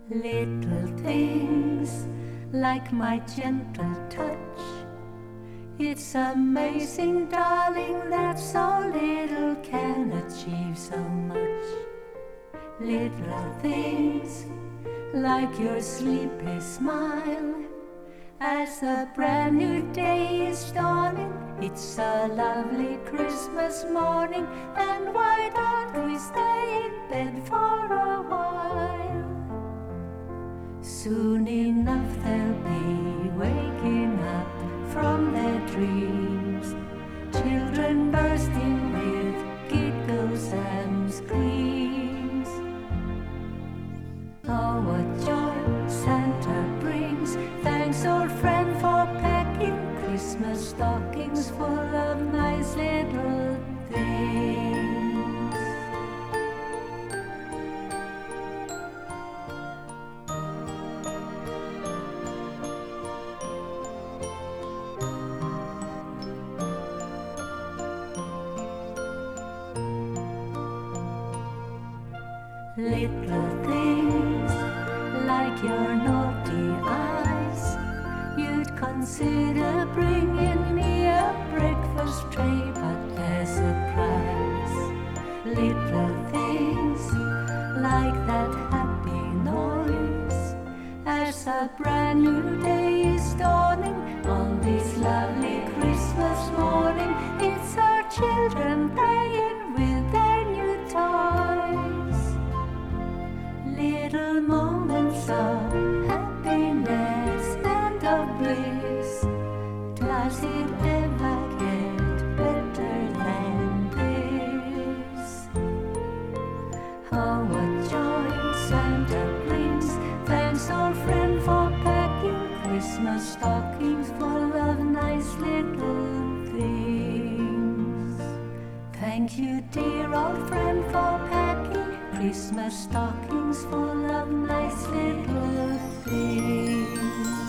Little things like my gentle touch. It's amazing, darling, that so little can achieve so much. Little things like your sleepy smile as a brand new day is dawning. It's a lovely Christmas morning, and why don't we stay in bed for a while? Soon enough they'll be waking up from their dreams, children bursting with giggles and screams. Oh, what joy Santa brings! Thanks, old friend, for packing Christmas stockings full of nice little things. Little things like your naughty eyes, you'd consider bringing me a breakfast tray, but there's a price. Little things like that happy noise as a brand new day is dawning on this lovely Christmas morning. It's our children playing with their new toys. Little moments of happiness and of bliss. Does it ever get better than this? Oh, what joy Santa brings! Thanks, old friend, for packing Christmas stockings full of nice little things. Thank you, dear old friend, for packing Christmas stockings full of nice little things.